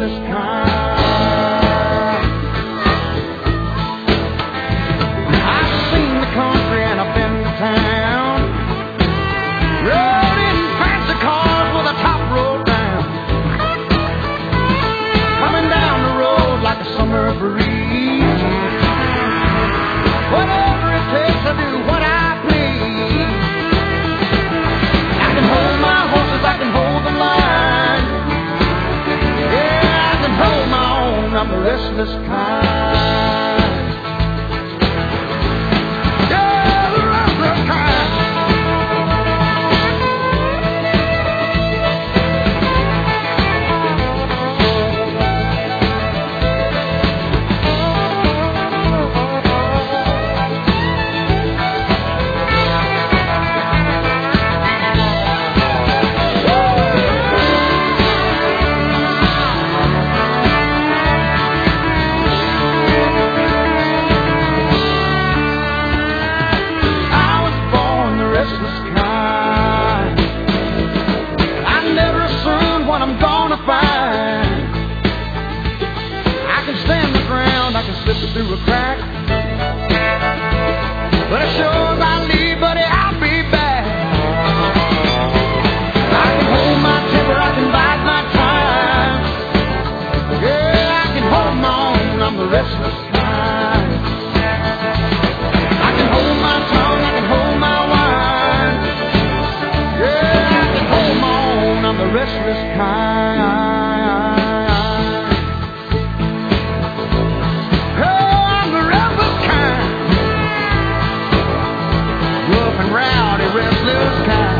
restless kind. I've seen the country and I've been to town. Rode in fancy cars with the top rolled down. Coming down the road like a summer breeze. Whatever it takes to do what I please. I can hold my horses, I can hold the line. Yeah, I can hold my own, I'm the restless kind. Yeah, the restless kind. Through a crack, but as sure as I leave, buddy, I'll be back. I can hold my temper, I can bide my time. Yeah, I can hold my own, I'm the restless kind. I can hold my tongue, I can hold my wine. Yeah, I can hold my own, I'm the restless kind. Rowdy, restless kind.